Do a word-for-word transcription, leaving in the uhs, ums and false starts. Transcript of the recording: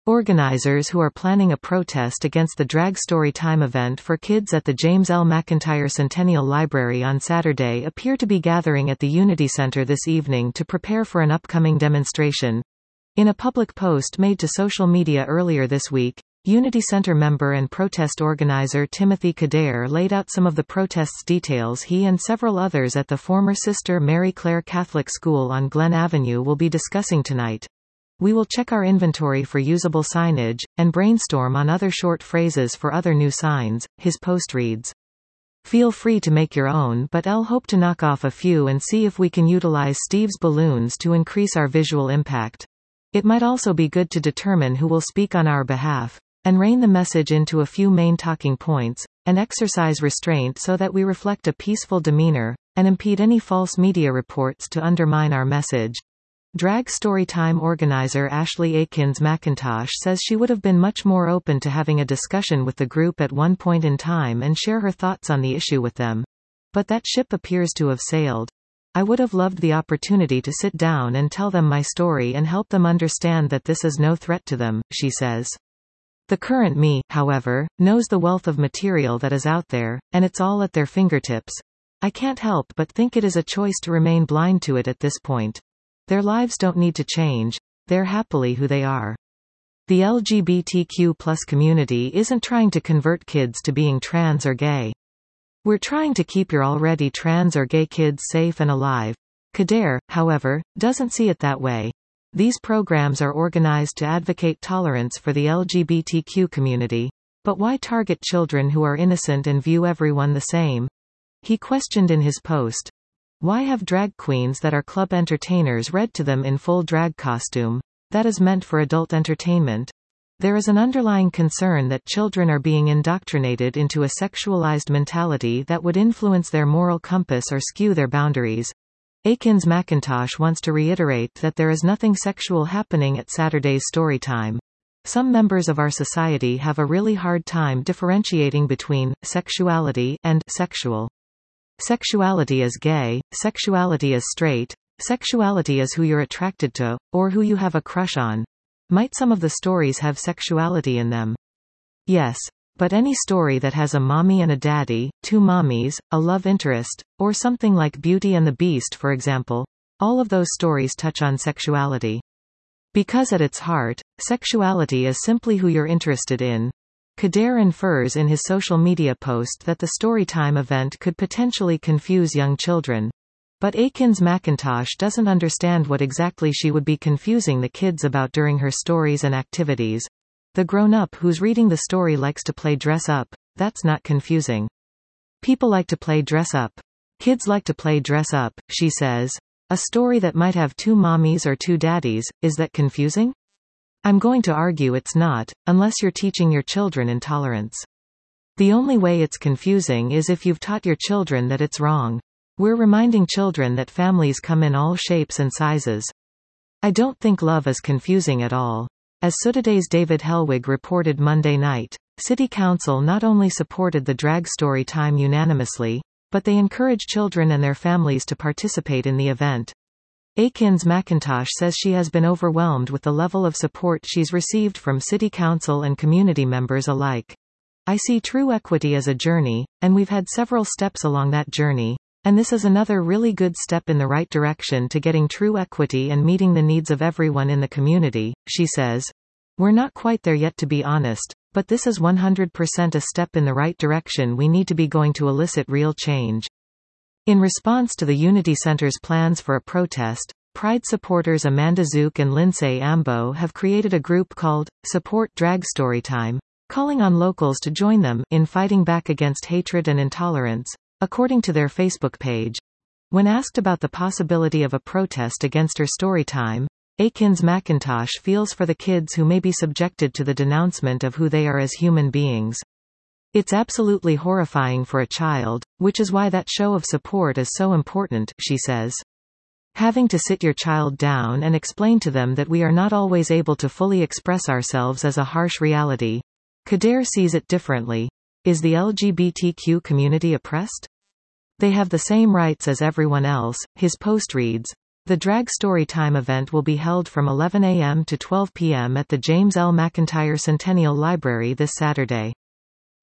Organizers who are planning a protest against the Drag Storytime event for kids at the James L. McIntyre Centennial Library on Saturday appear to be gathering at the Unity Center this evening to prepare for an upcoming demonstration. In a public post made to social media earlier this week, Unity Center member and protest organizer Timothy Kader laid out some of the protest's details. He and several others at the former Sister Mary Clare Catholic School on Glen Avenue will be discussing tonight. We will check our inventory for usable signage, and brainstorm on other short phrases for other new signs, his post reads. Feel free to make your own, but I'll hope to knock off a few and see if we can utilize Steve's balloons to increase our visual impact. It might also be good to determine who will speak on our behalf, and rein the message into a few main talking points, and exercise restraint so that we reflect a peaceful demeanor, and impede any false media reports to undermine our message. Drag Storytime organizer Ashley Akins McIntosh says she would have been much more open to having a discussion with the group at one point in time and share her thoughts on the issue with them. But that ship appears to have sailed. I would have loved the opportunity to sit down and tell them my story and help them understand that this is no threat to them, she says. The current me, however, knows the wealth of material that is out there, and it's all at their fingertips. I can't help but think it is a choice to remain blind to it at this point. Their lives don't need to change. They're happily who they are. The L G B T Q plus community isn't trying to convert kids to being trans or gay. We're trying to keep your already trans or gay kids safe and alive. Kader, however, doesn't see it that way. These programs are organized to advocate tolerance for the L G B T Q community. But why target children who are innocent and view everyone the same? He questioned in his post. Why have drag queens that are club entertainers read to them in full drag costume? That is meant for adult entertainment. There is an underlying concern that children are being indoctrinated into a sexualized mentality that would influence their moral compass or skew their boundaries. Akins McIntosh wants to reiterate that there is nothing sexual happening at Saturday's Storytime. Some members of our society have a really hard time differentiating between sexuality and sexual. Sexuality is gay, sexuality is straight, sexuality is who you're attracted to, or who you have a crush on. Might some of the stories have sexuality in them? Yes. But any story that has a mommy and a daddy, two mommies, a love interest, or something like Beauty and the Beast for example, all of those stories touch on sexuality. Because at its heart, sexuality is simply who you're interested in. Kader infers in his social media post that the Storytime event could potentially confuse young children. But Akins McIntosh doesn't understand what exactly she would be confusing the kids about during her stories and activities. The grown-up who's reading the story likes to play dress up. That's not confusing. People like to play dress up. Kids like to play dress up, she says. A story that might have two mommies or two daddies, is that confusing? I'm going to argue it's not, unless you're teaching your children intolerance. The only way it's confusing is if you've taught your children that it's wrong. We're reminding children that families come in all shapes and sizes. I don't think love is confusing at all. As Sudaday's David Helwig reported Monday night, City Council not only supported the Drag Storytime unanimously, but they encouraged children and their families to participate in the event. Akins McIntosh says she has been overwhelmed with the level of support she's received from City Council and community members alike. I see true equity as a journey, and we've had several steps along that journey, and this is another really good step in the right direction to getting true equity and meeting the needs of everyone in the community, she says. We're not quite there yet to be honest, but this is one hundred percent a step in the right direction we need to be going to elicit real change. In response to the Unity Center's plans for a protest, Pride supporters Amanda Zook and Lindsay Ambo have created a group called Support Drag Storytime, calling on locals to join them in fighting back against hatred and intolerance, according to their Facebook page. When asked about the possibility of a protest against her Storytime, Akins McIntosh feels for the kids who may be subjected to the denouncement of who they are as human beings. It's absolutely horrifying for a child, which is why that show of support is so important, she says. Having to sit your child down and explain to them that we are not always able to fully express ourselves is a harsh reality. Kader sees it differently. Is the L G B T Q community oppressed? They have the same rights as everyone else, his post reads. The Drag Storytime event will be held from eleven a m to twelve p m at the James L. McIntyre Centennial Library this Saturday.